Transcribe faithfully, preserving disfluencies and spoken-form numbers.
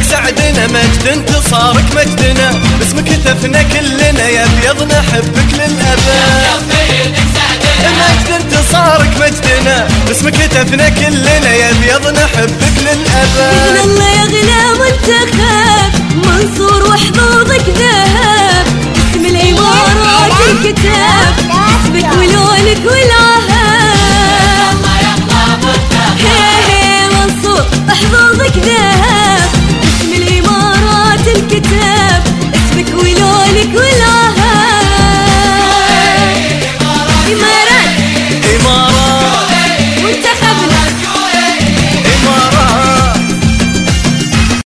سعدنا، مجد انتصارك مجدنا، باسمك هتفنا كلنا يا ابيض نحبك للابد. مجد انتصارك مجدنا، باسمك هتفنا كلنا يا ابيض نحبك للابد. باذن الله يا غلا منتخب منصور وحظوظك ذهب، اسم الامارات الكتاب